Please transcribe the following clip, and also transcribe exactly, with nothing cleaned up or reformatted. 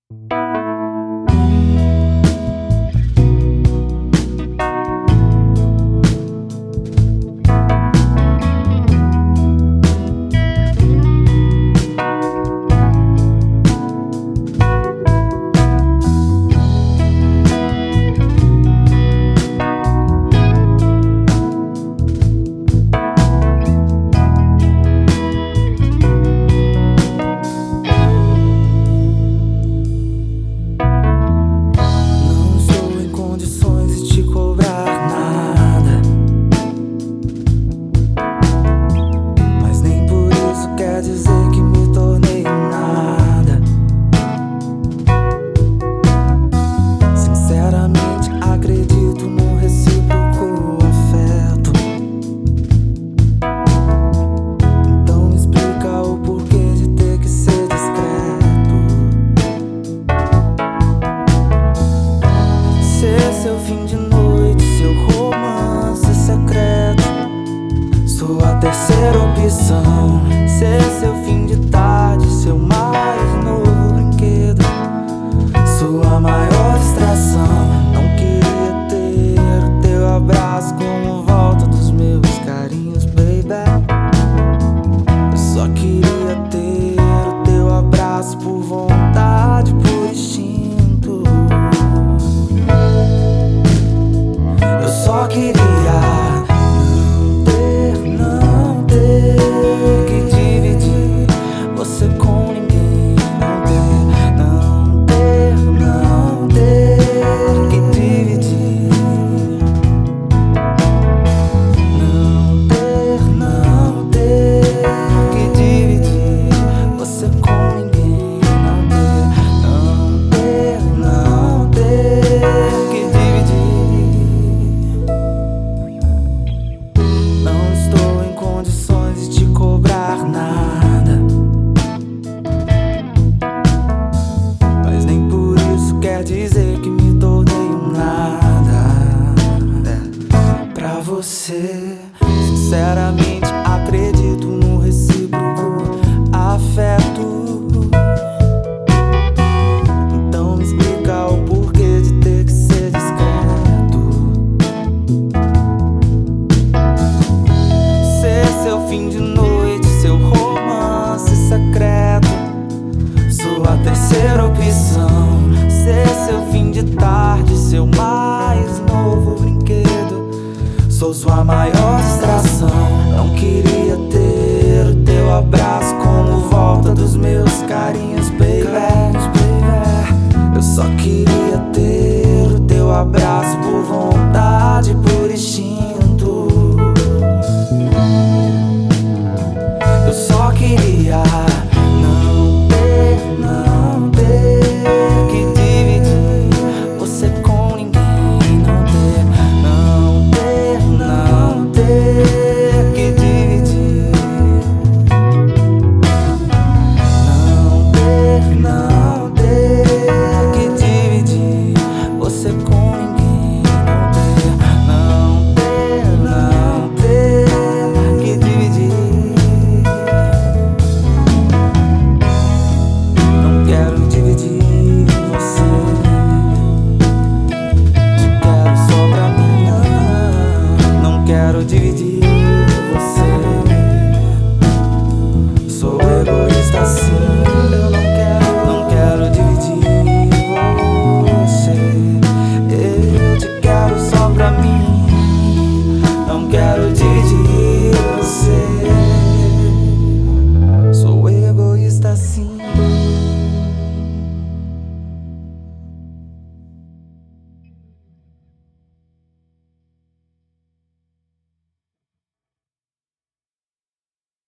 Seu fim de noite, seu romance secreto, sua terceira opção. Ser seu fim de tarde, seu mais novo brinquedo, sua maior distração. Não queria ter o teu abraço como volta dos meus carinhos, baby. Eu só queria ter o teu abraço por vontade, por instinto. Eu só queria não ter, não ter que dividir você com ninguém. Não ter, não ter, não ter que dividir. Não ter, não ter que dividir você com ninguém. Não ter, não ter, não ter que dividir. Não estou em condições de te cobrar nada, mas nem por isso quer dizer que me tornei um nada. É, pra você, sinceramente acredito no recíproco afeto. Então me explica o porquê de ter que ser discreto. Seu fim de noite, seu romance secreto, sua terceira opção. Ser seu fim de tarde, seu mais novo brinquedo, sou sua maior distração. Não queria ter o teu abraço como volta dos meus carinhos, baby.